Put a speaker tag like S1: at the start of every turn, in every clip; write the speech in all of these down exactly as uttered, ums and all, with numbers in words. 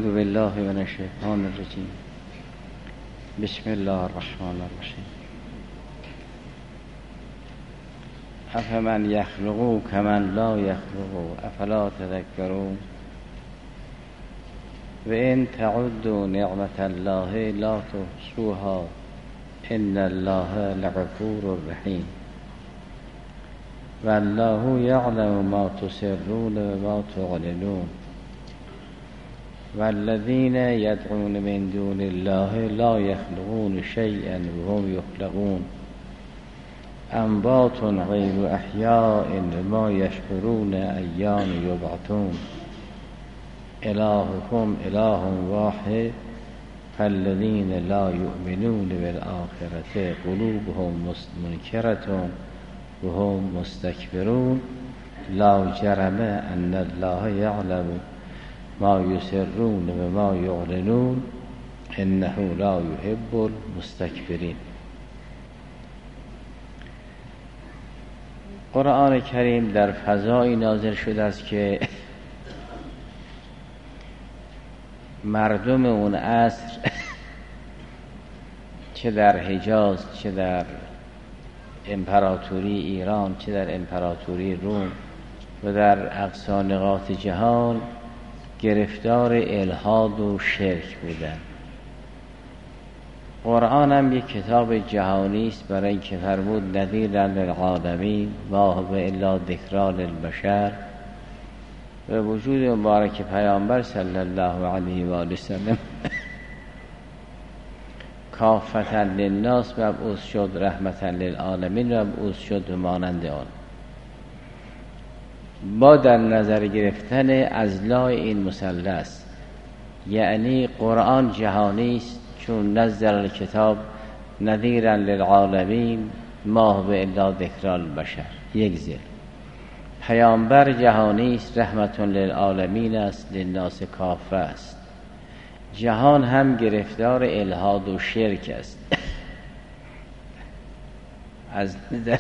S1: اعوذ بالله من الشیطان الرجیم. بسم الله الرحمن الرحیم. افمن یخلق کمن لا یخلق افلا تذکرون و ان تعدوا نعمت الله لا تحصوها ان الله لغفور رحیم. والله یعلم ما تسرون و ما تعلنون والذین یدعون من دون الله لا یخلقون شیئا وهم یخلقون اموات غیر احیاء ما یشعرون ایان یبعثون الهکم اله واحد فالذین لا یؤمنون بالآخرة قلوبهم منکرة وهم مستکبرون لا جرم ان الله یعلم ما یسرون و ما یعلنون انه لا یحب المستکبرین. قرآن کریم در فضایی نازل شده است که مردم اون عصر چه در حجاز، چه در امپراتوری ایران، چه در امپراتوری روم و در اقصا نقاط جهان گرفتار الحاد و شرک بودن. قرآن هم یک کتاب جهانی است برای اینکه فرمود نذیرا للعالمین ما هو الا ذکری للبشر. و وجود مبارک پیامبر صلی الله علیه و آله و سلم کافة للناس مبعوث شد، رحمة للعالمین مبعوث شد و مانند آن. با در نظر گرفتن اضلاع این مثلث، یعنی قرآن جهانی است چون نزل الکتاب نذیرا للعالمین ما هو الا ذکری للبشر، یک ذل. پیامبر جهانی است، رحمت للعالمین است، للناس کافه است. جهان هم گرفتار الحاد و شرک است. از نظر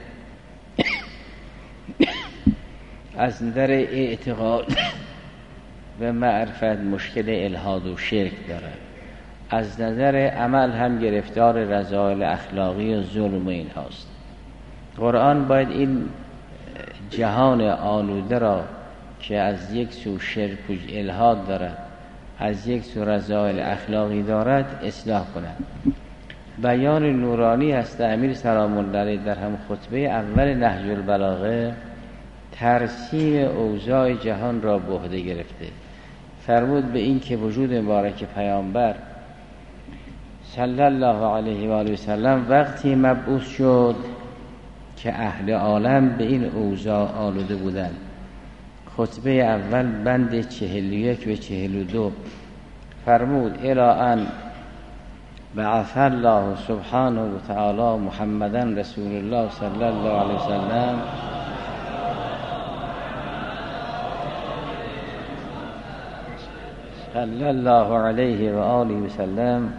S1: از نظر اعتقاد و معرفت مشکل الحاد و شرک دارد. از نظر عمل هم گرفتار رذائل اخلاقی و ظلم این هاست. قرآن باید این جهان آلوده را که از یک سو شرک و الحاد دارد، از یک سو رذائل اخلاقی دارد، اصلاح کند. بیان نورانی هست امیر سلام الله علیه در هم خطبه اول نهج البلاغه ترسیم اوضاع جهان را به عهده گرفته. فرمود به این که وجود مبارک پیامبر صلی الله علیه و آله و سلم وقتی مبعوث شد که اهل عالم به این اوضاع آلوده بودند. خطبه اول بند چهل و یک و چهل و دو فرمود الی ان بعث الله سبحانه و تعالی محمدا رسول الله صلی الله علیه و سلم صلی الله علیه و آله و سلم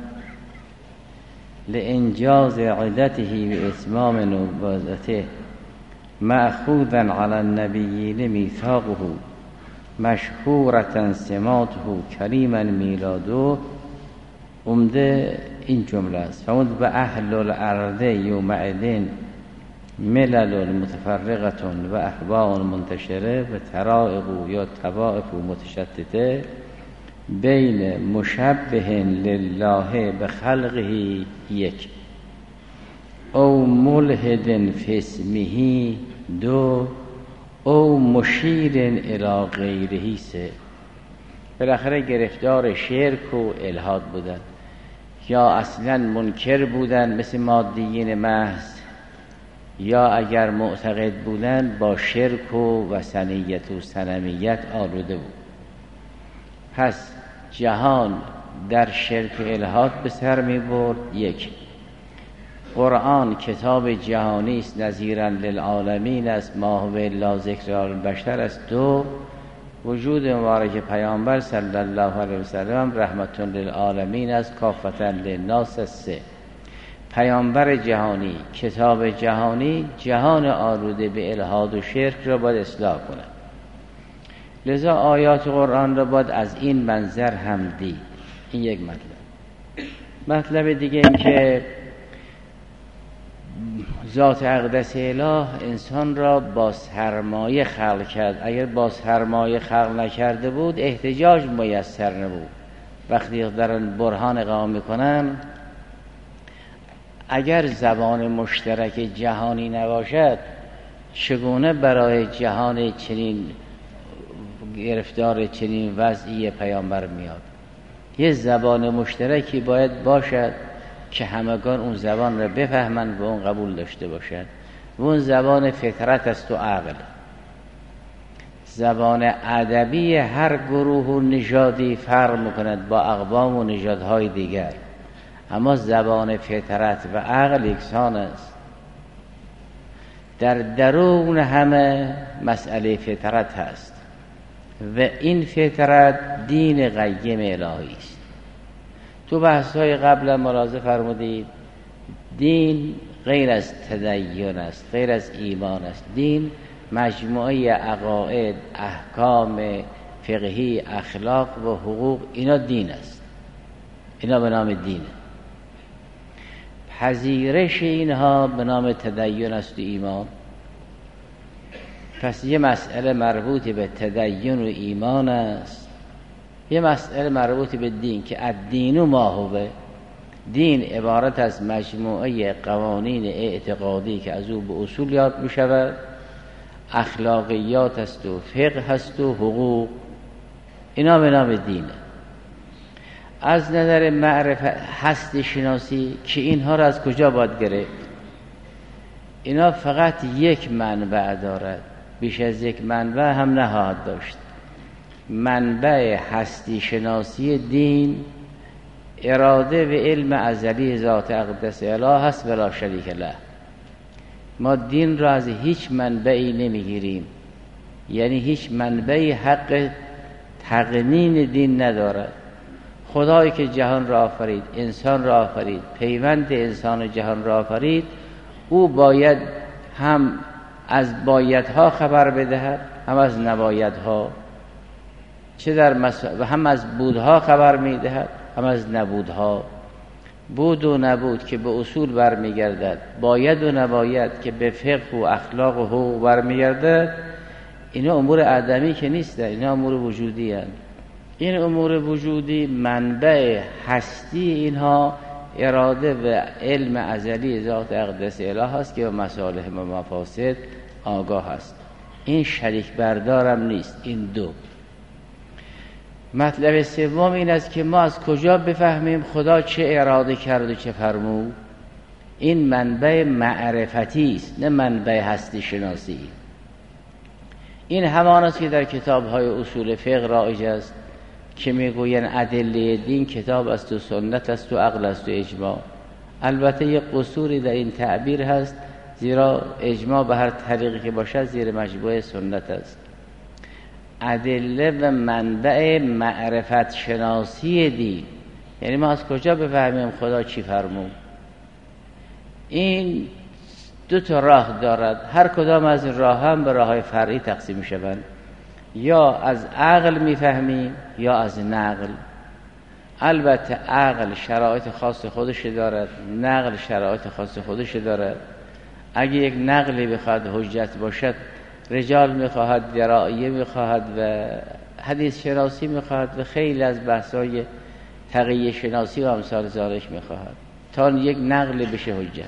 S1: لانجاز عدته و اتمام نبوته مأخوذا علی النبیین میثاقه مشهورة سماته کریما میلاده. عمده این جمله است. فرمود به اهل الارض یومئذ ملل متفرقه و احباء منتشره و طرائق یا طوائف متشتته بین مشبه لله به خلقه یک او ملحد فی اسمه دو او مشیر الی غیره سه. بالاخره گرفتار شرک و الحاد بودن، یا اصلا منکر بودن مثل مادیین محض، یا اگر معتقد بودن با شرک و وثنیت و صنمیت آلوده بود. پس جهان در شرک و الحاد به سر می برد. یک، قرآن کتاب جهانی است، نذیرا للعالمین است، ما هو الا ذکری للبشر است. دو، وجود مبارک پیامبر صلی الله علیه و سلم رحمت للعالمین است، کافة للناس است. سه، پیامبر جهانی، کتاب جهانی، جهان آلوده به الحاد و شرک را باید اصلاح کند. لذا آیات قرآن را باید از این منظر هم دید. این یک مطلب. مطلب دیگه این که ذات اقدس اله انسان را با سرمایه خلق کرد. اگر با سرمایه خلق نکرده بود احتجاج میسر نبود. وقتی دارن برهان اقامه میکنن، اگر زبان مشترک جهانی نباشد چگونه برای جهان چنین گرفتار چنین وضعی پیامبر میاد؟ یه زبان مشترکی باید باشد که همگان اون زبان را بفهمند و اون قبول داشته باشند. و اون زبان فطرت است و عقل. زبان ادبی هر گروه و نژادی فرق میکند با اقوام و نژادهای دیگر، اما زبان فطرت و عقل یکسان است. در درون همه مسئله فطرت هست و این فطرت دین قیم الهی است. تو بحث‌های قبل ملاحظه فرمودید دین غیر از تدین است، غیر از ایمان است. دین مجموعه عقاید، احکام فقهی، اخلاق و حقوق، اینا دین است. اینا به نام دینه. پذیرش اینها به نام تدین است و ایمان. پس یه مسئله مربوط به تدین و ایمان است، یه مسئله مربوط به دین که الدین ما هو. دین عبارت از مجموعه قوانین اعتقادی که از او به اصول یاد می شود، اخلاقیات است و فقه هست و حقوق، اینا به نام دینه. از نظر معرفت هستی شناسی که اینها را از کجا باید گرفت؟ اینا فقط یک منبع دارد، بیش از یک منبع هم نخواهد داشت. منبع هستی شناسی دین اراده و علم ازلی ذات اقدس اله هست ولا شریک له. ما دین را از هیچ منبعی نمیگیریم، یعنی هیچ منبعی حق تقنین دین ندارد. خدایی که جهان را آفرید، انسان را آفرید، پیوند انسان و جهان را آفرید، او باید هم از بایدها خبر بدهد، هم از نبایدها، چه در مس... و هم از بودها خبر میدهد، هم از نبودها. بود و نبود که به اصول برمیگردد، باید و نباید که به فقه و اخلاق و حقوق برمیگردد، اینا امور آدمی که نیست، اینا امور وجودی هستند. این امور وجودی منبع هستی اینها اراده و علم ازلی ذات اقدس اله است که به مصالح و مفاسد آگاه است. این شریک بردارم نیست. این دو. مطلب سوم این است که ما از کجا بفهمیم خدا چه اراده کرد و چه فرمود؟ این منبع معرفتی است، نه منبع هستی شناسی. این همان است که در کتاب‌های اصول فقه رایج است که میگوین ادله دین کتاب است و سنت است و عقل است و اجماع. البته یک قصوری در این تعبیر هست، زیرا اجماع به هر طریقی که باشد زیر مجموعه سنت است. ادله و منبع معرفت شناسی دین، یعنی ما از کجا بفهمیم خدا چی فرمود؟ این دو تا راه دارد، هر کدام از این راه هم به راه‌های فرعی تقسیم شوند. یا از عقل میفهمیم یا از نقل. البته عقل شرایط خاص خودش دارد، نقل شرایط خاص خودش دارد. اگه یک نقلی بخواد حجت باشد، رجال میخواهد، درایه میخواهد و حدیث شناسی میخواهد و خیلی از بحث‌های تقیه شناسی و امثال ذالک میخواهد تا یک نقل بشه حجت.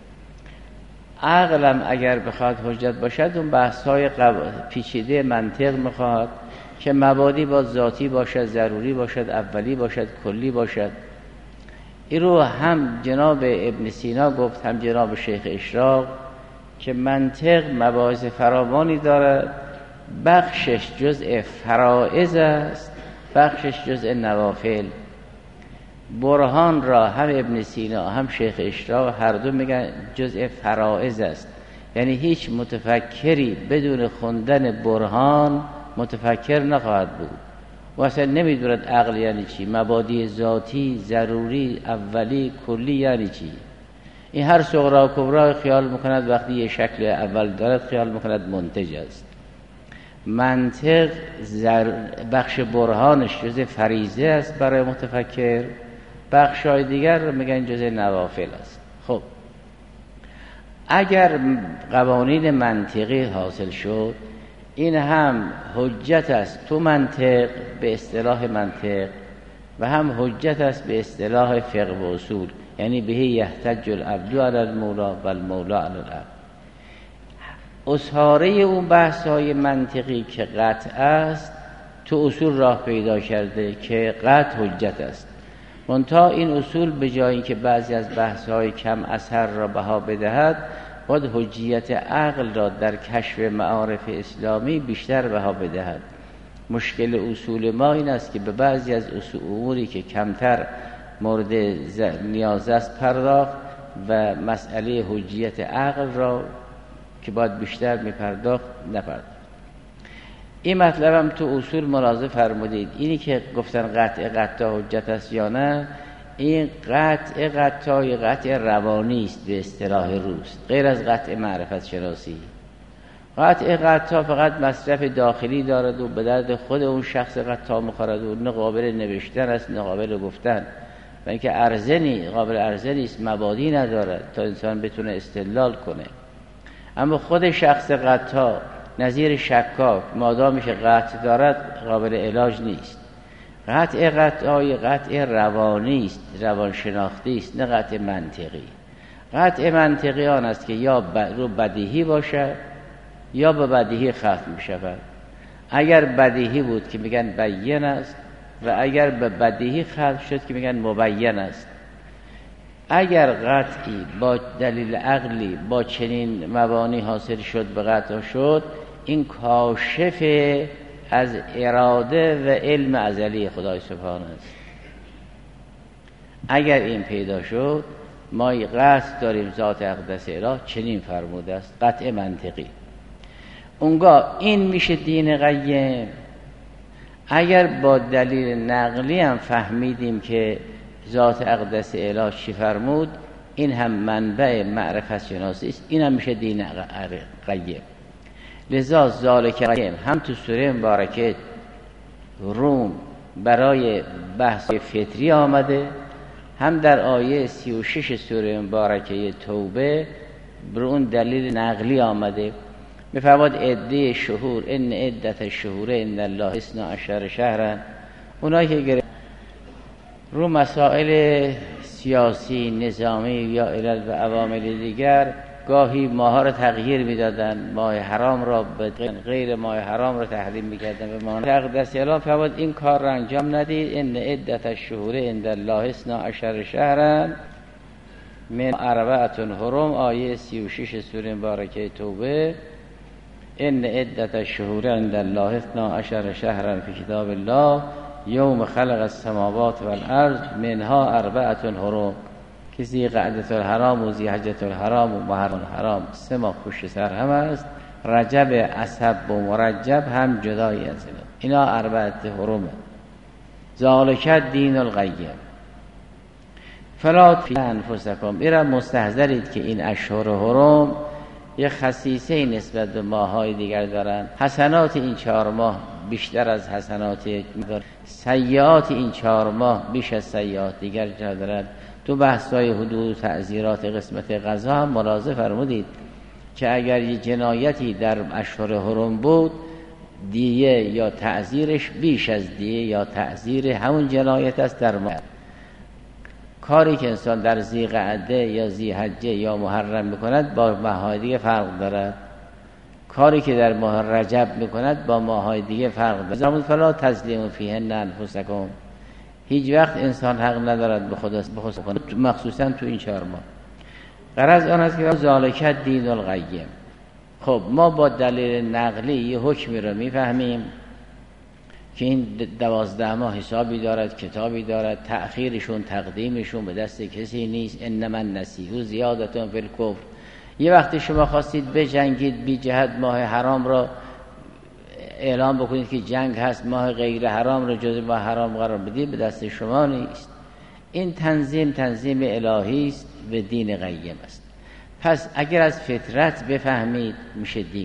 S1: عقلم اگر بخواد حجت باشد، اون بحث‌های پیچیده منطق میخواهد که مبادی با ذاتی باشد، ضروری باشد، اولی باشد، کلی باشد. این رو هم جناب ابن سینا گفت، هم جناب شیخ اشراق، که منطق مباحث فراوانی دارد، بخشش جزء فرائض است، بخشش جزء نوافل. برهان را هم ابن سینا هم شیخ اشراق هر دو میگن جزء فرائض است، یعنی هیچ متفکری بدون خوندن برهان متفکر نخواهد بود و اصلا نمیدوند عقل یعنی چی، مبادی ذاتی، ضروری، اولی، کلی یعنی چی. این هر صغرا و کبرا خیال میکند وقتی یه شکل اول دارد خیال میکند منتج است. منطق بخش برهانش جز فریضه است برای متفکر، بخش های دیگر میگن جز نوافل است. خب اگر قوانین منطقی حاصل شد، این هم حجت است تو منطق به اصطلاح منطق و هم حجت است به اصطلاح فقه و اصول، یعنی به یحتج العبد علی المولا و المولا علی العبد. اصحاره اون بحث های منطقی که قطع است تو اصول راه پیدا کرده که قطع حجت است. منتها این اصول به جای اینکه بعضی از بحث های کم اثر را بها بدهد، باید حجیت عقل را در کشف معارف اسلامی بیشتر بها بدهد. مشکل اصول ما این است که به بعضی از اصول اموری که کمتر مورد نیاز است پرداخت و مسئله حجیت عقل را که باید بیشتر میپرداخت نپرداخت. این مطلب هم تو اصول ملاحظه فرمودید. اینی که گفتن قطع قطع حجت است یا نه، این قطع قطع قطع روانی است به اصطلاح روز، غیر از قطع معرفت شناسی. قطع قطع فقط مصرف داخلی دارد و به درد خود اون شخص قطع می‌خورد و نه قابل نوشتن است نه قابل گفتن، و اینکه عرضه نی قابل عرضه نیست، مبادی ندارد تا انسان بتونه استدلال کنه. اما خود شخص قطع نظیر شکاک مادامش قطع دارد قابل علاج نیست. قطع قطعای قطع روانی است، روان شناختی است، نه قطع منطقی. قطع منطقی آن است که یا رو بدیهی باشد یا به بدیهی ختم شود. اگر بدیهی بود که میگن بیان است و اگر به بدیهی ختم شد که میگن مبین است. اگر قطعی با دلیل عقلی با چنین مبانی حاصل شد به قطع شد، این کاشف از اراده و علم ازلی خدای سبحانه است. اگر این پیدا شد، ما قصد داریم ذات اقدس اله چنین فرموده است، قطع منطقی. اونگاه این میشه دین قیم. اگر با دلیل نقلی هم فهمیدیم که ذات اقدس اله چی فرمود، این هم منبع معرفت شناسی است، این هم میشه دین قیم. لذا ذالک قیم هم تو سوره مبارکه روم برای بحث فطری آمده، هم در آیه سی و شش سوره مبارکه توبه بر اون دلیل نقلی آمده. میفرماد عده شهور ان عدت الشهور عند الله اثنا عشر شهرا. اونایی که گره رو مسائل سیاسی نظامی یا علل و عوامل دیگر گاهی ماها را تغییر میدادن، ماه حرام را به غیر ماه حرام را تحریم میکردن. به معنی اقدس اله فرمود این کار را انجام ندید. ان عدت الشهور عند الله اثنا عشر شهرا من اربعه حرم، آیه سی و شش سوره مبارکه توبه. ان عدت الشهور عند الله اثنا عشر شهرا فی کتاب الله یوم خلق السماوات والارض منها اربعه حرم. کسی قعدت الحرام و ذی‌حجة الحرام و محرم الحرام سه ماه پشت سر هم است. رجب اسب و مرجب هم جدایی از اینا. اینا اربعه حرمه. ذالک دین القیم فلا فی انفسکم. ایرا مستحضرید که این اشهر حرم یه خصیصه نسبت به ماهای دیگر دارن. حسنات این چهار ماه بیشتر از حسنات سیئات این چهار ماه بیش از سیئات دیگر دارن. تو بحث‌های حدود و تعزیرات قسمت قضا هم ملاحظه فرمودید که اگر یه جنایتی در اشهر حرم بود، دیه یا تعزیرش بیش از دیه یا تعزیر همون جنایت است در ماه. کاری که انسان در ذی‌قعده یا ذی‌حجه یا محرم میکند با ماه‌های دیگه فرق دارد. کاری که در ماه رجب میکند با ماه‌های دیگه فرق دارد. زمان فلا تظلیموا فیهن انفسکم. هیچ وقت انسان حق ندارد به خود بخود، مخصوصا تو این چهار ماه. غرض آن است که ذالک دین القیم. خب ما با دلیل نقلی یه حکمی رو میفهمیم که این دوازده ماه حسابی دارد، کتابی دارد، تأخیرشون تقدیمشون به دست کسی نیست. انما النسیء زیادة فی الکفر. یه وقتی شما خواستید بجنگید بی جهت ماه حرام را اعلام بکنید که جنگ هست، ماه غیر حرام را جزء ماه حرام قرار بدید، به دست شما نیست. این تنظیم تنظیم الهی است و دین قیم است. پس اگر از فطرت بفهمید میشه دین.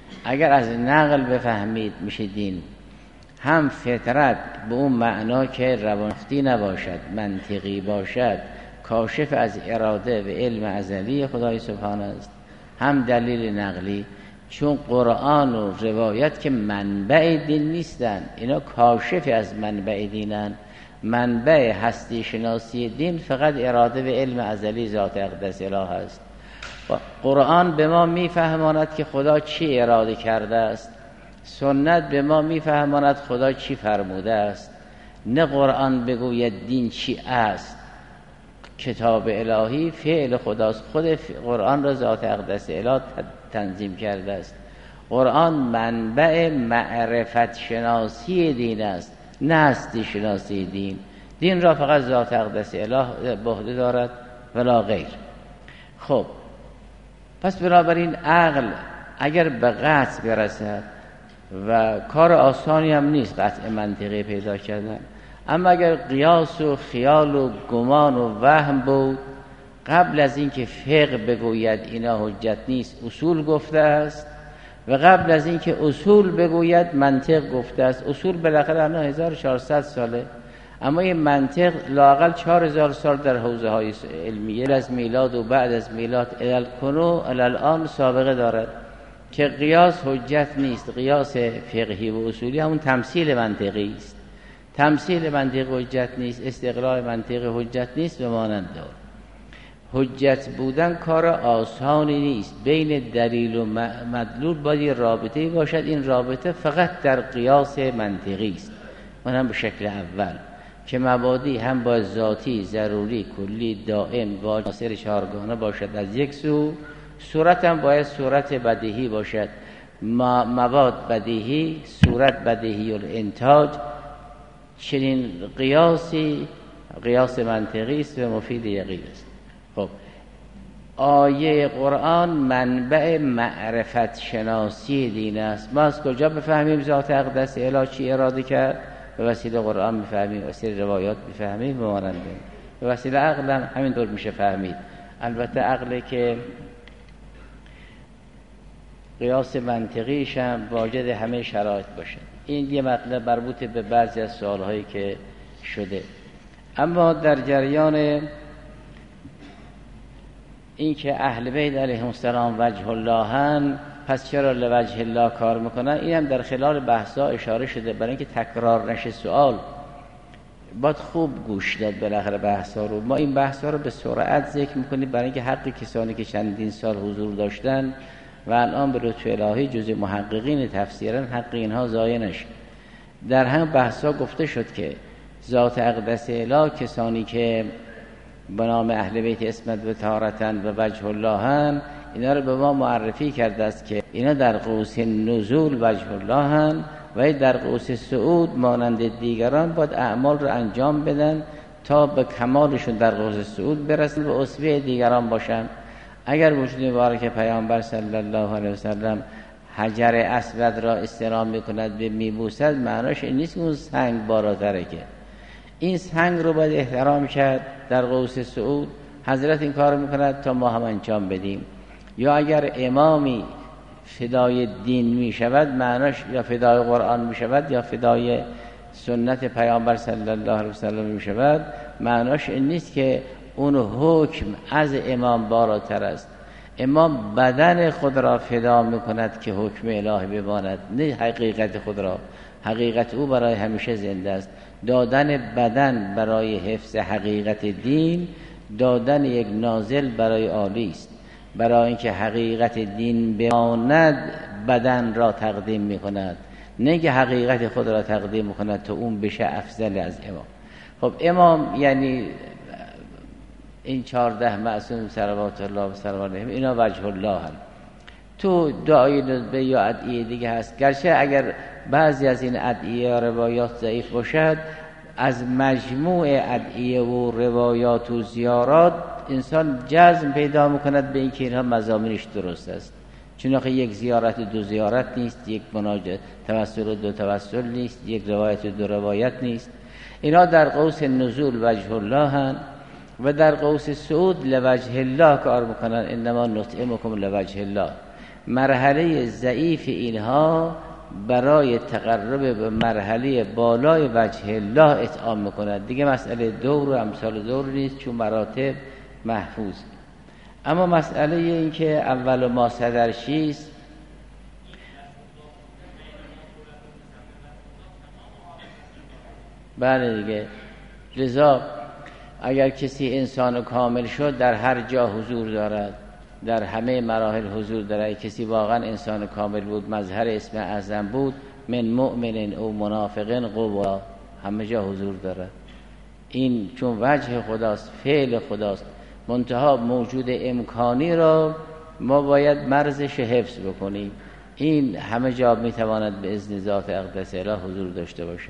S1: اگر از نقل بفهمید میشه دین. هم فطرت به اون معنا که روانشناختی نباشد، منطقی باشد، کاشف از اراده و علم ازلی خدای سبحانه است، هم دلیل نقلی، چون قرآن و روایت که منبع دین نیستن، اینا کاشف از منبع دینن. منبع هستی شناسی دین فقط اراده و علم ازلی ذات اقدس اله است. قرآن به ما میفهماند که خدا چی اراده کرده است، سنت به ما میفهماند خدا چی فرموده است. نه قرآن بگوید دین چی است، کتاب الهی فعل خداست، خود قرآن را ذات اقدس اله تنظیم کرده است. قرآن منبع معرفت شناسی دین است، نه هستی شناسی دین. دین را فقط ذات اقدس اله به عهده دارد ولا غیر. خب پس بنابراین عقل اگر به قطع برسد و کار آسانی هم نیست قطع منطقی پیدا کردن، اما اگر قیاس و خیال و گمان و وهم بود، قبل از اینکه فقه بگوید اینا حجت نیست اصول گفته است، و قبل از اینکه اصول بگوید منطق گفته است. اصول بالاخره الان هزار و چهارصد ساله، اما این منطق لااقل چهار هزار سال در حوزه های علمیه از میلاد و بعد از میلاد الالکنو الالان سابقه دارد که قیاس حجت نیست. قیاس فقهی و اصولی همون تمثیل منطقی است. تمثیل منطقی حجت نیست، استقلال منطقی حجت نیست به مانند دار. حجت بودن کار آسانی نیست. بین دلیل و مدلول باید رابطه‌ای باشد. این رابطه فقط در قیاس منطقی است، اونم به شکل اول که مبادی هم باید ذاتی، ضروری، کلی، دائم، واجب، ناصر چهارگانه باشد از یک سو. صورت هم باید صورت بدیهی باشد، مواد بدیهی، صورت بدیهی الانتاج. چنین قیاسی قیاس منطقی است و مفید یقین است. خب آیه قرآن منبع معرفت شناسی دین است. ما از کجا بفهمیم ذات اقدس اله چی اراده کرد؟ به وسیله قرآن میفهمیم، به وسیله روایات میفهمیم، به ماننده به وسیله عقل هم همینطور میشه فهمید. البته عقل که قیاس منطقیش هم واجد همه شرایط باشه. این یه مطلب مربوط به بعضی از سوالهایی که شده. اما در جریان این که اهل بیت علیهم السلام وجه اللهن، پس چرا لوجه الله کار میکنن؟ این هم در خلال بحثا اشاره شده، برای اینکه تکرار نشه سوال باید خوب گوش داد بالاخره بحثا رو. ما این بحثا رو به سرعت ذکر میکنیم برای اینکه حق کسانی که چندین سال حضور داشتن و الان به لطف الهی جزء محققین تفسیرن حق اینها ضایع نشه. در هم بحثا گفته شد که ذات اقدس اله کسانی که به نام اهل بیت اسمت و طهارتن و وجه اللهن، اینا رو به ما معرفی کرده است که اینا در قوس نزول وجه اللهن و در قوس صعود مانند دیگران باید اعمال رو انجام بدن تا به کمالشون در قوس صعود برسن و اسوه دیگران باشن. اگر وجود مبارک پیامبر صلی الله علیه وسلم حجر اسود را استلام میکند به میبوسد، معناش این نیست که اون سنگ بالاتره، که این سنگ رو باید احترام کرد در قوس صعود. حضرت این کار میکند تا ما هم انجام بدیم. یا اگر امامی فدای دین میشود، معناش یا فدای قرآن میشود یا فدای سنت پیامبر صلی الله علیه وسلم میشود، معناش این نیست که اون حکم از امام بالاتر است. امام بدن خود را فدا میکند که حکم الهی بماند، نه حقیقت خود را. حقیقت او برای همیشه زنده است. دادن بدن برای حفظ حقیقت دین، دادن یک نازل برای عالی است. برای اینکه حقیقت دین بماند بدن را تقدیم میکند، نه که حقیقت خود را تقدیم میکند تا اون بشه افضل از امام. خب امام یعنی این چهارده معصوم صلوات الله و سلام علیهم، اینا وجه الله هم. تو دعای ندبه یا ادعیه دیگه هست، گرچه اگر بعضی از این ادعیه یا روایات ضعیف باشد، از مجموع ادعیه و روایات و زیارات انسان جزم پیدا میکند به اینکه اینها مضامینش درست است. چون آخه یک زیارت دو زیارت نیست، یک مناجات توسل دو توسل نیست، یک روایت دو روایت نیست. اینا در قوس نزول وجه الله هن و در قوس صعود لوجه الله کار میکنن. انما نطعمکم لوجه الله. مرحله ضعیف اینها برای تقرب به مرحله بالای وجه الله اطعام میکند. دیگه مسئله دور و امثال دور نیست چون مراتب محفوظ. اما مسئله این که اول ما صدر چیست، بله دیگه. لذا اگر کسی انسان کامل شد در هر جا حضور دارد، در همه مراحل حضور دارد. کسی واقعا انسان کامل بود، مظهر اسم اعظم بود، من مؤمن او منافقین قوا، همه جا حضور دارد. این چون وجه خداست، فعل خداست، منتها موجود امکانی را ما باید مرزش حفظ بکنیم. این همه جا میتواند به اذن ذات اقدس اله حضور داشته باشد.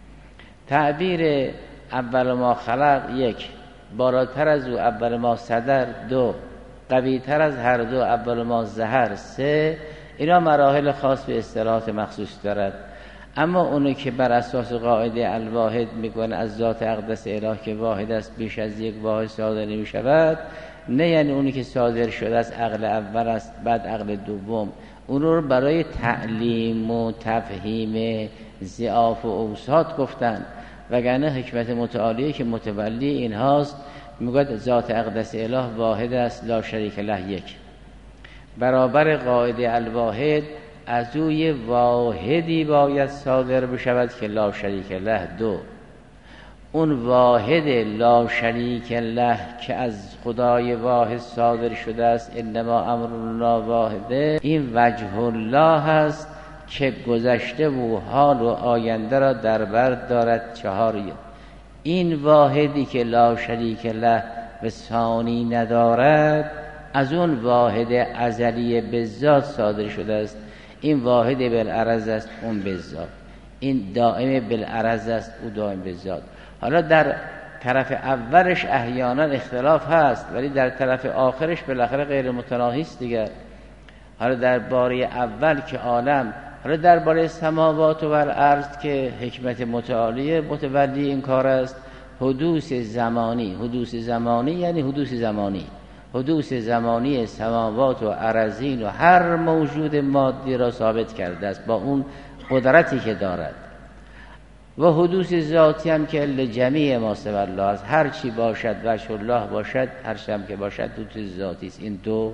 S1: تعبیر اول ما خلق یک، بالاتر از او اول ما صدر دو، قوی تر از هر دو اول ما ظهر سه، اینا مراحل خاص به اصطلاحات مخصوص دارد. اما اونو که بر اساس قاعده الواحد میگن از ذات اقدس اله که واحد است بیش از یک واحد صادر نمی شود، نه یعنی اونی که صادر شده از عقل اول است بعد عقل دوم، اون رو برای تعلیم و تفهیم ضعاف و اوساط گفتن، وگرنه حکمت متعالیه که متولی این هاست. میگوید ذات اقدس اله واحد است لا شریک له یک، برابر قاعده الواحد از اوی واحدی باید صادر بشود که لا شریک له دو. اون واحد لا شریک له که از خدای واحد صادر شده است، انما امرنا واحده، این وجه الله هست که گذشته و حال و آینده را در بر دارد. چهاری این واحدی که لا شریک له و ثانی ندارد، از اون واحد ازلی به ذات صادر شده است. این واحد بالعرض است، اون به ذات. این دائم بالعرض است، او دائم به ذات. حالا در طرف اولش احیانا اختلاف هست، ولی در طرف آخرش بالاخره غیر متناهی است دیگر. حالا در باره اول که عالم، حالا در باره سماوات و الارض که حکمت متعالی متولی این کار است، حدوث زمانی، حدوث زمانی یعنی حدوث زمانی، حدوث زمانی سماوات و ارضین و هر موجود مادی را ثابت کرده است با اون قدرتی که دارد، و حدوث ذاتی هم که لجمیع ما سوی الله است. هر چی باشد وجه الله باشد، هر چی هم که باشد حدوث ذاتی است. این دو.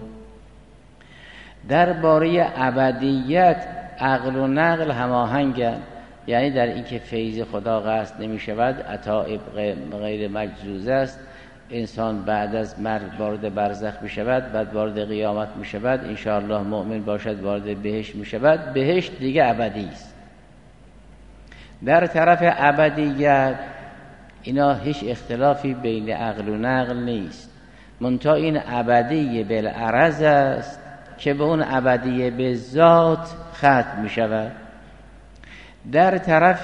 S1: در باره ابدیت عقل و نقل هماهنگند، یعنی در این که فیض خدا قصد نمی شود، عطا غیر مجزوز است. انسان بعد از مرگ وارد برزخ می شود، بعد وارد قیامت می شود، انشاءالله مؤمن باشد وارد بهشت می شود. بهشت دیگه ابدی است. در طرف ابدیت اینا هیچ اختلافی بین عقل و نقل نیست، منتها این ابدی بالعرض است که به اون ابدی به ذات ختم می شود. در طرف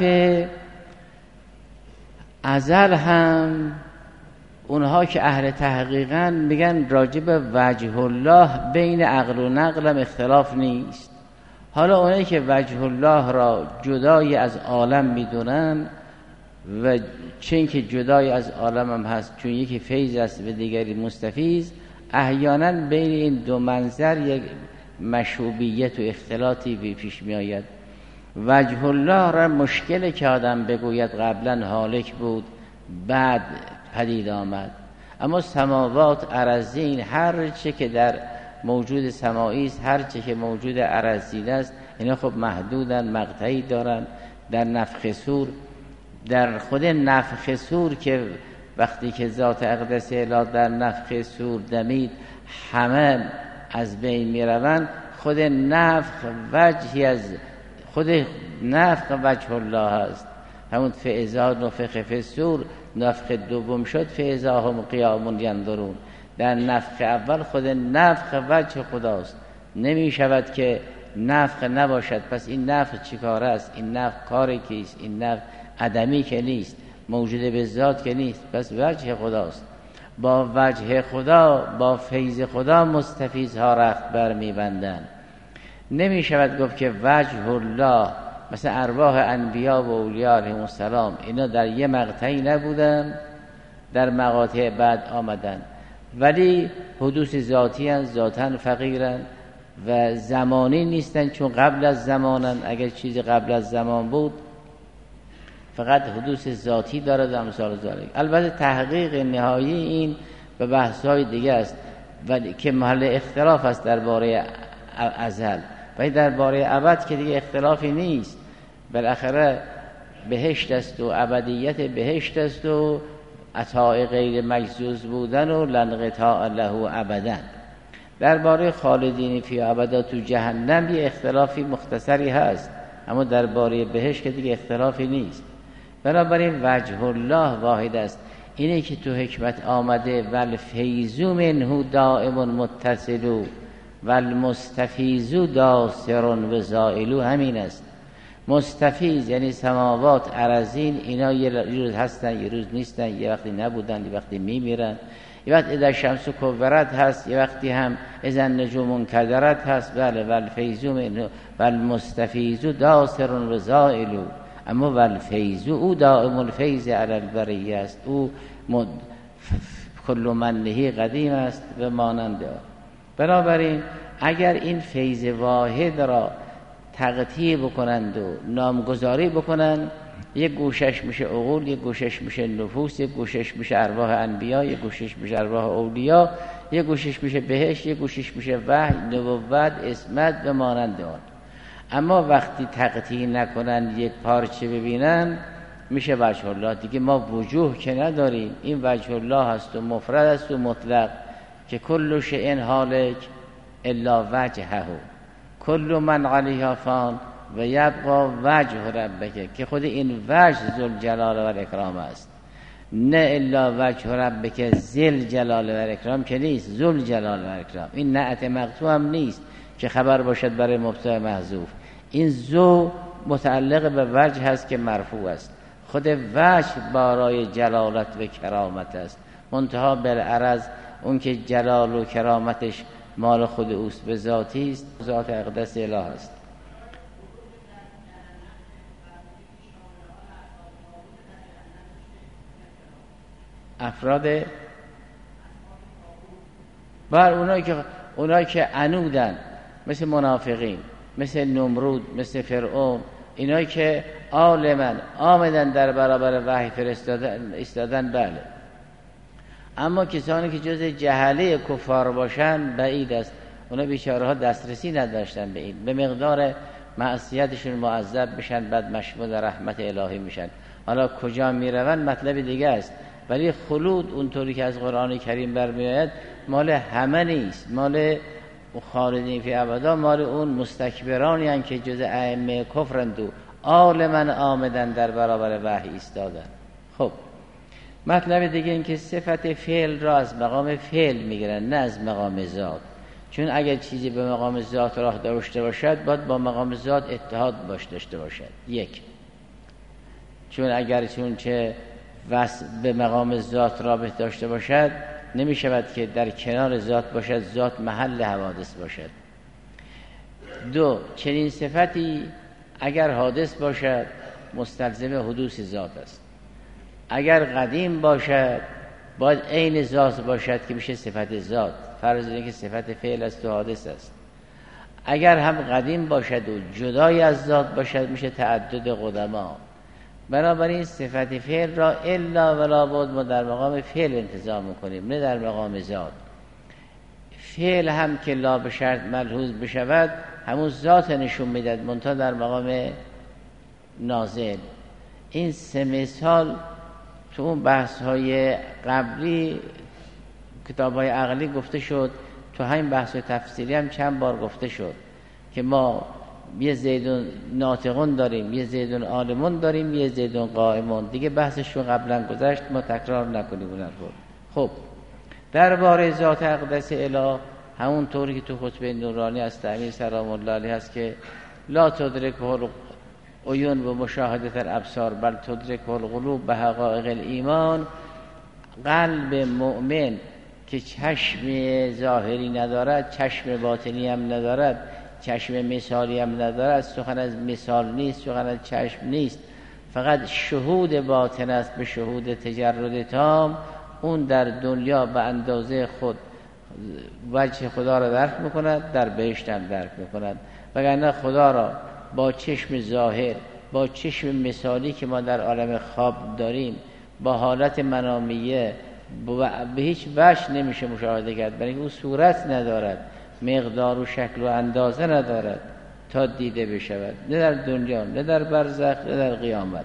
S1: ازل هم اونها که اهل تحقیقن میگن راجب وجه الله بین عقل و نقل هم اختلاف نیست. حالا اونایی که وجه الله را جدای از عالم میدونن و چون که جدای از عالم هم هست، چون یکی فیض است و دیگری مستفیض، احیانا بین این دو منظر یک مشوبیت و اختلاطی پیش می آید. وجه الله را مشکل که آدم بگوید قبلا هالک بود بعد پدید آمد، اما سماوات ارضین هر چه که در موجود سمایی است، هر چه که موجود ارضین است، اینا خب محدودن، مقطعی دارن. در نفخ صور، در خود نفخ صور که وقتی که ذات اقدس اله در نفخ صور دمید همه از بین می روند، خود نفخ وجهی از خود نفخ وجه الله است. همون فاذا نفخ فی الصور، نفخ دوم شد فاذا هم قیام ینظرون. در نفخ اول خود نفخ وجه خداست، نمی شود که نفخ نباشد. پس این نفخ چی کار است؟ این نفخ کاری کیست؟ این نفخ عدمی که نیست، موجود به ذات که نیست، پس وجه خداست. با وجه خدا، با فیض خدا مستفیض ها رخت بر می بندن. نمی شود گفت که وجه الله مثل ارواح انبیا و اولیاء علیهم السلام اینا در یه مقطعی نبودن، در مقاطع بعد آمدن، ولی حدوث ذاتی هستند، ذاتاً فقیرن. و زمانی نیستن چون قبل از زمانن. اگر چیزی قبل از زمان بود فقط حدوث ذاتی دارد و امثال ذالک. البته تحقیق نهایی این به بحث‌های دیگه است و که محل اختلاف است درباره ازل، ولی درباره ابد که دیگه اختلافی نیست. بالاخره بهشت است و ابدیت بهشت است و عطاء غیر مجزوز بودن و لنقطاع له ابدا. درباره خالدین فی ابدا تو جهنم یه اختلافی مختصری هست، اما درباره بهشت که دیگه اختلافی نیست. بنابراین وجه الله واحد است. اینه که تو حکمت آمده والفیض منه دائم متصل والمستفیض داسر و زائل، همین است. مستفیض یعنی سماوات ارضین، اینا یه روز هستن یه روز نیستن، یه وقتی نبودن یه وقتی میمیرن، یه وقت اذا الشمس کورت هست، یه وقتی هم اذا النجوم انکدرت هست. بله والفیض منه والمستفیض داسر و زائل. اما والفیض او دائم الفیض علی البریه است، او مد... کل منهی قدیم است و ماننده. بنابراین اگر این فیض واحد را تقطیع بکنند و نامگذاری بکنند، یک گوشش میشه عقول، یک گوشش میشه نفوس، یک گوشش میشه ارواح انبیا، یک گوشش میشه ارواح اولیا، یک گوشش میشه بهشت، یک گوشش میشه وحی، نبوت، اسمت و مانند آن. اما وقتی تقطیع نکنن یک پارچه ببینن میشه وجه الله. دیگه ما وجوه که نداریم، این وجه الله هست و مفرد است و مطلق که کل شیء هالک الا وجهه کل من علیها فان و یبقى وجه ربک، که خود این وجه ذل جلال و اکرام است، نه الا وجه ربک ذل جلال و اکرام که نیست، ذل جلال و اکرام. این نعت مقطوع هم نیست که خبر باشد برای مبتدا محذوف. این ذو متعلق به وجه هست که مرفوع است. خود وجه بارای جلالت و کرامت است، منتها بالعرض اون که جلال و کرامتش مال خود اوست به ذاتی است، ذات اقدس اله است. افراد بر اونایی که اونایی که عنودن، مثل منافقین، مثل نمرود، مثل فرعون، اینایی که عالمن آمدن در برابر وحی فرستادن ایستادن، بله. اما کسانی که جز جهله کفار باشن بعید است. اونا بیچاره ها دسترسی نداشتن به این، به مقدار معصیتشون معذب بشن، بعد مشمول رحمت الهی میشن. حالا کجا میروند مطلب دیگه است، ولی خلود اونطوری که از قرآن کریم برمیآید مال همه نیست، مال خالدین فی ابدا، مال اون مستکبرانی هستند که جز ائمه کفرند و عالمن آمدن در برابر وحی ایستادن. خب مطلب دیگه این که صفت فعل را از مقام فعل میگیرن، نه از مقام ذات. چون اگر چیزی به مقام ذات راه داشته باشد باید با مقام ذات اتحاد باش داشته باشد. یک، چون اگر چون چه وصل به مقام ذات رابط داشته باشد نمی شود که در کنار ذات باشد، ذات محل حوادث باشد. دو، چنین صفتی اگر حادث باشد مستلزم حدوث ذات است. اگر قدیم باشد باید عین ذات باشد که میشه صفت ذات، فرض اینه که صفت فعل است و حادث است. اگر هم قدیم باشد و جدای از ذات باشد میشه تعدد قدما. بنابراین صفت فعل را الا ولا بد ما در مقام فعل انتظام میکنیم، نه در مقام ذات. فعل هم که لا به شرط ملحوظ بشود همون ذات نشون میداد، منتها در مقام نازل. این سه مثال تو اون بحث های قبلی کتاب های عقلی گفته شد، تو همین بحث تفسیری هم چند بار گفته شد که ما یه زیدون ناطقون داریم، یه زیدون عالمون داریم، یه زیدون قائمون. دیگه بحثشون قبلا گذشت، ما تکرار نکنیم اون رو. خب درباره ذات اقدس اله همون طوری که تو خطبه نورانی از امیر سلام الله علیه هست که لا تدرکه العیون و مشاهده الابصار بل تدرکه القلوب به حقایق الایمان. قلب مؤمن که چشم ظاهری ندارد، چشم باطنی هم ندارد، چشم مثالی هم ندارد، سخن از مثال نیست، سخن از چشم نیست، فقط شهود باطن است به شهود تجرد تام. اون در دنیا به اندازه خود وجه خدا را درک میکند، در بهشت هم درک میکند. وگرنه خدا را با چشم ظاهر، با چشم مثالی که ما در عالم خواب داریم، با حالت منامیه به هیچ وجه نمیشه مشاهده کرد، برای او صورت ندارد، مقدار و شکل و اندازه ندارد تا دیده بشود، نه در دنیا، نه در برزخ، نه در قیامت.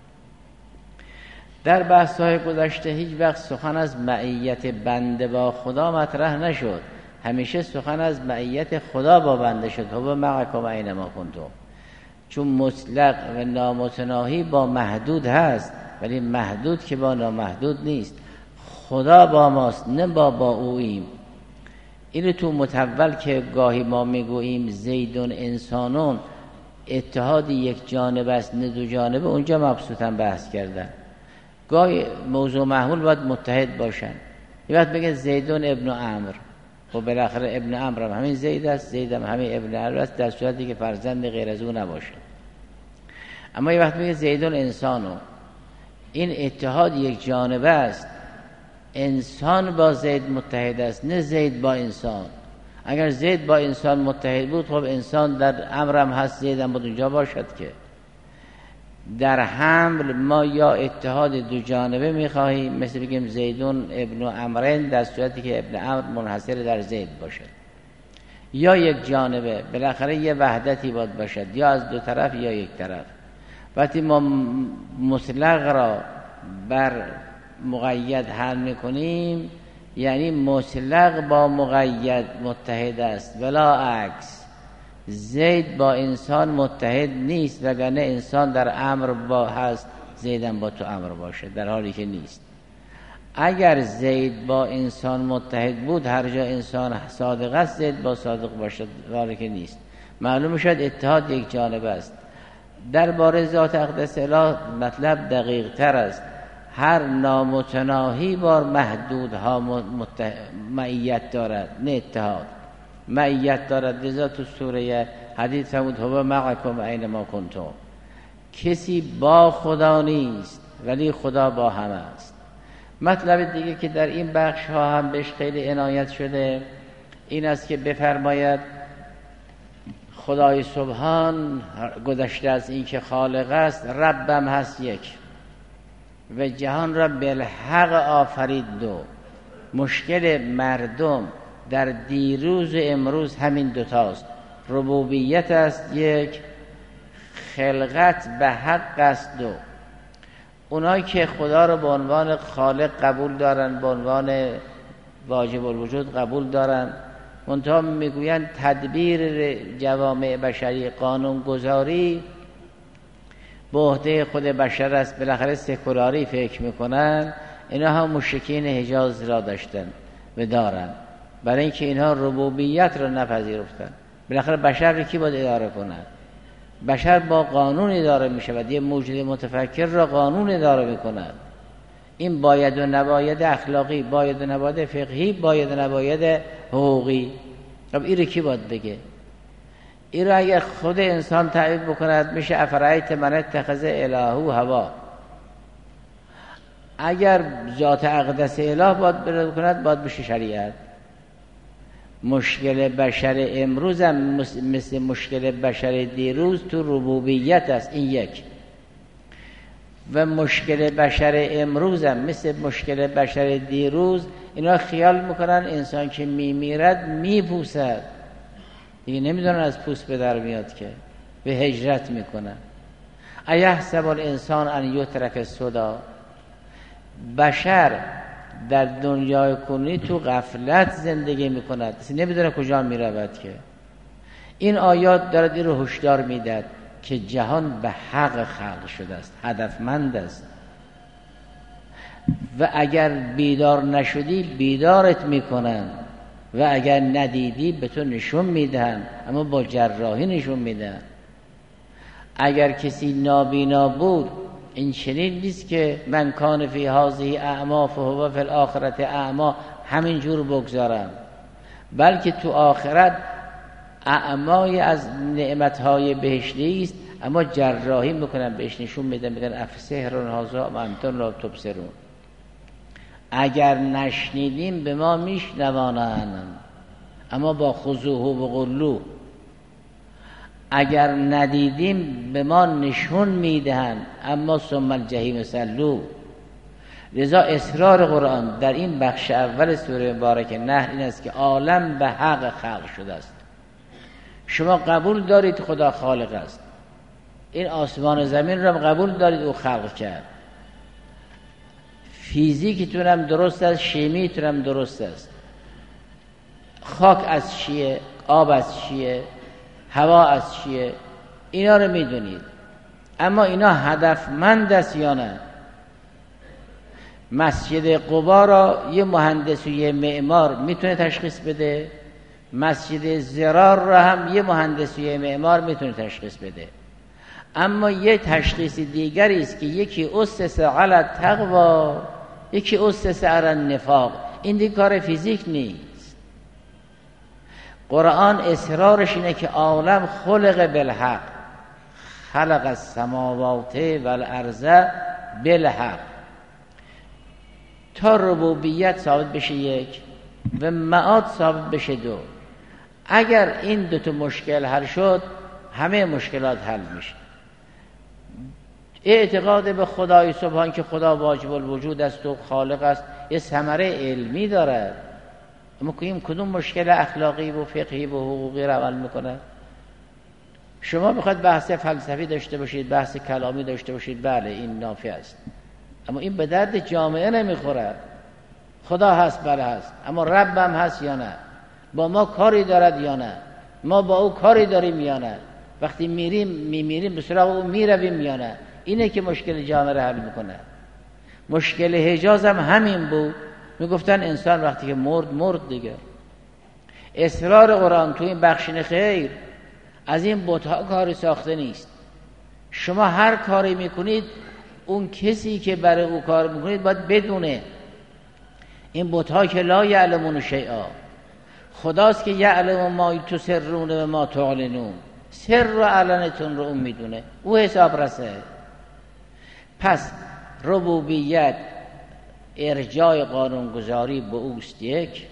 S1: در بحث‌های گذشته هیچ وقت سخن از معیت بنده با خدا مطرح نشد، همیشه سخن از معیت خدا با بنده شد. هو معکم اینما کنتم. چون مطلق و نامتناهی با محدود هست، ولی محدود که با نامحدود نیست. خدا با ماست، نه با با اوییم. اینو تو متول که گاهی ما میگوییم زیدون انسانون، اتحاد یک جانب است نه دو جانبه، اونجا مبسوطا بحث کردن. گاهی موضوع محمول باید متحد باشن. یه وقت بگه زیدون ابن عمرو، خب بالاخره ابن عمرو هم همین زید است، زید هم همین ابن عمرو است، در صورتی که فرزند غیر از او نباشه. اما یه وقت بگه زیدون انسانو، این اتحاد یک جانبه است، انسان با زید متحد است نه زید با انسان. اگر زید با انسان متحد بود، خب انسان در امر هم هست، زید هم بود اونجا باشد. که در حمل ما یا اتحاد دو جانبه میخواهیم، مثل بگیم زیدون ابن عمرین، در صورتی که ابن عمر منحصر در زید باشد، یا یک جانبه، بالاخره یه وحدتی باید باشد، یا از دو طرف یا یک طرف. وقتی ما مطلق را بر مقید حل میکنیم، یعنی مطلق با مقید متحد است ولا عکس. زید با انسان متحد نیست، وگرنه انسان در امر با هست، زیدم با تو امر باشه، در حالی که نیست. اگر زید با انسان متحد بود، هر جا انسان صادق است زید با صادق باشد، در حالی که نیست. معلوم شد اتحاد یک جانبه است. درباره ذات اقدس اله مطلب دقیق تر است. هر نامتناهی بار محدودها متح... معیت دارد، نه اتحاد. معیت دارد. لذا تو سوره حدید فرمود هو معکم اینما کنتم. کسی با خدا نیست، ولی خدا با همه است. مطلب دیگه که در این بخش ها هم بهش خیلی عنایت شده این است که بفرماید خدای سبحان گذشته از این که خالق است، ربم هست یک و جهان را بالحق آفرید دو. مشکل مردم در دیروز و امروز همین دوتاست. ربوبیت است یک، خلقت به حق است دو. اونایی که خدا رو به عنوان خالق قبول دارن، به عنوان واجب الوجود قبول دارن، منتها میگوین تدبیر جوامع بشری، قانون گذاری به عهده خود بشر است، بالاخره سکولاری فکر میکنن. اینا هم مشرکین حجاز را داشتن و دارن، برای اینکه اینها ربوبیت را نپذیرفتن. بالاخره بشر رو کی باید اداره کنند؟ بشر با قانون اداره می شود. یه موجود متفکر را قانون اداره می کند. این باید و نباید اخلاقی، باید و نباید فقهی، باید و نباید حقوقی. خب این رو کی باید بگه؟ این رو اگر خود انسان تعیین بکند میشه افرایت من اتخذ الهو هوا. اگر ذات اقدس اله باید بکند باید بشه شریعت. مشکل بشر امروز هم مثل مشکل بشر دیروز تو ربوبیت است، این یک. و مشکل بشر امروز هم مثل مشکل بشر دیروز، اینا خیال میکنن انسان که میمیرد میپوسد، دیگه نمیدونن از پوست به در میاد، که به هجرت میکنن. ایحسب الانسان ان یترک سدی. بشر در دنیای کنونی تو غفلت زندگی میکند، نمیدونه کجا میرود. که این آیات دارد این رو هشدار میدهد که جهان به حق خلق شده است، هدفمند است. و اگر بیدار نشدی بیدارت میکنن، و اگر ندیدی به تو نشون میدن، اما با جراحی نشون میدن. اگر کسی نابینا بود، این چنین نیست که من کان فی هذه اعما فهو فی الاخرة اعما، همین جور بگذارم، بلکه تو آخرت اعمای از نعمتهای بهشتی است، اما جراحی میکنن، بهش نشون میدن، میگن افسحر هذا و انتم لا تبصرون. اگر نشنیدیم به ما میشنوانند، اما با خضوع و قلو. اگر ندیدیم به ما نشون میدهند، اما ثم الجحیم صلوا. لذا اصرار قرآن در این بخش اول سوره مبارکه نحل این است که عالم به حق خلق شده است. شما قبول دارید خدا خالق است، این آسمان و زمین را قبول دارید او خلق کرد، فیزیکتون هم درست است، شیمیتون هم درست است، خاک از چیه، آب از چیه، هوا از چیه، اینا رو میدونید. اما اینا هدفمند است یا نه؟ مسجد قبا را یه مهندس و یه معمار میتونه تشخیص بده، مسجد زرار را هم یه مهندس و یه معمار میتونه تشخیص بده. اما یه تشخیص دیگری است که یکی اسس علی التقوی، یکی اسس علی النفاق. این دیگه کار فیزیک نیست. قرآن اصرارش اینه که عالم خلق بالحق، خلق السماوات والارض بالحق، تا ربوبیت ثابت بشه یک و معاد ثابت بشه دو. اگر این دو تا مشکل حل شد، همه مشکلات حل میشه. اعتقاد به خدای سبحان که خدا واجب الوجود است و خالق است یه ثمره علمی دارد، اما که این کدوم مشکل اخلاقی و فقهی و حقوقی رو عمل میکنه؟ شما بخواید بحث فلسفی داشته باشید، بحث کلامی داشته باشید، بله این نافع است، اما این به درد جامعه نمیخوره. خدا هست، بله هست، اما ربم هست یا نه؟ با ما کاری دارد یا نه؟ ما با او کاری داریم یا نه؟ وقتی میریم میمیریم به سراغ او میرویم یا نه؟ اینه که مشکل جامعه رو حل میکنه. مشکل حجاز هم همین بود، میگفتن انسان وقتی که مرد مرد دیگه. اصرار قرآن تو این بخشین خیر از این بت‌ها کاری ساخته نیست. شما هر کاری میکنید اون کسی که برای او کار میکنید باید بدونه این بت‌ها که لا یعلمون شیئا، خداست که یعلم ما تسرون و ما تعلنون، سر و علنتون رو اون میدونه، او حساب رسه. پس ربوبیت ارجاع قانونگذاری به اوست یک،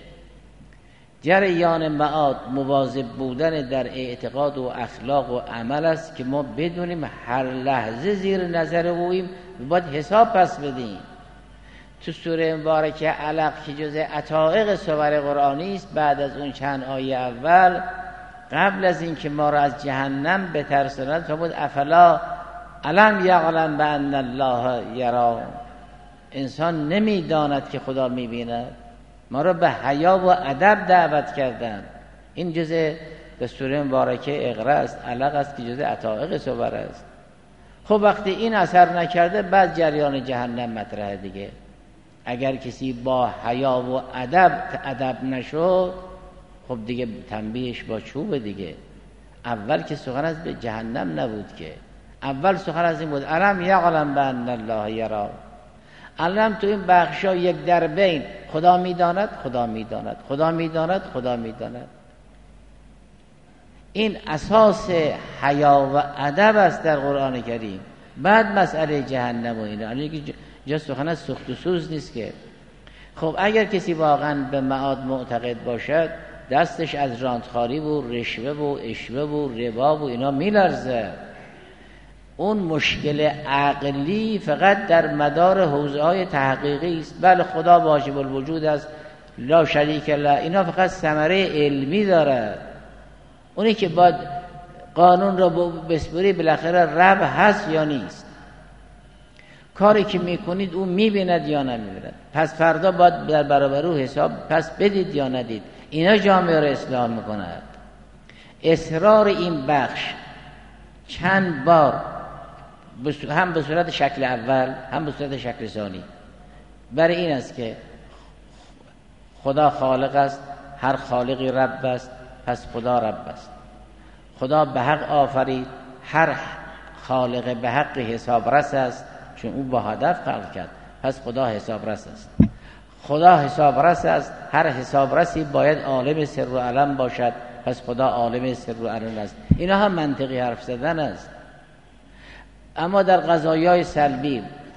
S1: جریان معاد مواظب بودن در اعتقاد و اخلاق و عمل است که ما بدونیم هر لحظه زیر نظر اویم و باید حساب پس بدیم. تو سوره مبارکه علق که جز عطائق سور قرآنی است، بعد از اون چند آیه اول قبل از این که ما را از جهنم بترساند فرمود افلا علم یعلم بان الله یرا. انسان نمیداند که خدا میبیند؟ ما را به حیا و ادب دعوت کردن. این جزء سوره مبارکه اقرا است، علق است که جزء عطائق سور است. خب وقتی این اثر نکرده بعد جریان جهنم مطرحه دیگه. اگر کسی با حیا و ادب ادب نشد، خب دیگه تنبیهش با چوب دیگه. اول که سخن از به جهنم نبود که، اول سخن از این بود علم یعلم بان الله یرا. علم تو این بخشا یک در بین، خدا میداند، خدا میداند، خدا میداند، خدا میداند. این اساس حیا و ادب است در قرآن کریم. بعد مسئله جهنم و اینا، یعنی جا سخن از سخت و سوز نیست که. خب اگر کسی واقعا به معاد معتقد باشد، دستش از رانتخاری و رشوه و اشوه و ربا و اینا میلرزه. اون مشکل عقلی فقط در مدار حوزه‌های تحقیقی است. بله خدا واجب الوجود است، لا شریک له، اینا فقط ثمره علمی داره. اونی که باید قانون را بسپری بالاخره رب هست یا نیست، کاری که میکنید او میبیند یا نمیبیند، پس فردا باید در برابر او حساب پس بدید یا ندید. اینا جامعه را اصلاح میکند. اصرار این بخش چند بار هم به صورت شکل اول هم به صورت شکل ثانی برای این است که خدا خالق است، هر خالقی رب است، پس خدا رب است. خدا به حق آفرید، هر خالق به حق حساب رس است، چون او با هدف خلق کرد، پس خدا حساب رس است. خدا حساب رس است، هر حساب رسی باید عالم سر و علم باشد، پس خدا عالم سر و علم است. اینا هم منطقی حرف زدن است. اما در قضایای سلبی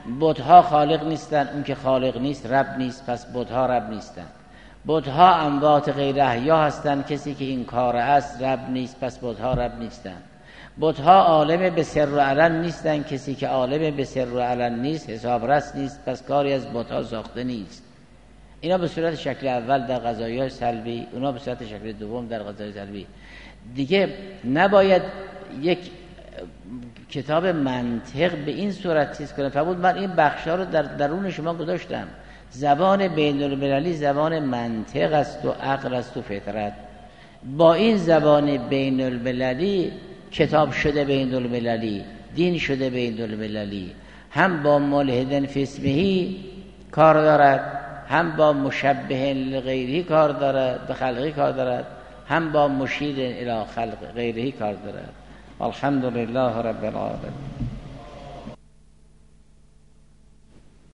S1: بت‌ها خالق نیستن، اون که خالق نیست رب نیست، پس بت‌ها رب نیستن. بت‌ها اموات غیر احیا هستن، کسی که این کار است رب نیست، پس بت‌ها رب نیستن. بت‌ها عالم به سر و علن نیستن، کسی که عالم به سر و علن نیست حسابرس نیست، پس کاری از بت‌ها ساخته نیست. اینا به صورت شکل اول در قضایای سلبی، اونا به صورت شکل دوم در قضایای سلبی. دیگه نباید یک کتاب منطق به این صورت چیز کنه. فرمود من این بخشا رو در درون شما گذاشتم. زبان بین المللی زبان منطق است و عقل است و فطرت. با این زبان بین المللی کتاب شده بین المللی، دین شده بین المللی، هم با ملحدن فی اسمهی کار دارد، هم با مشبه لغیری کار دارد، به خلقی کار دارد، هم با مشیر الی خلق غیری کار دارد. الحمدلله رب العالمین.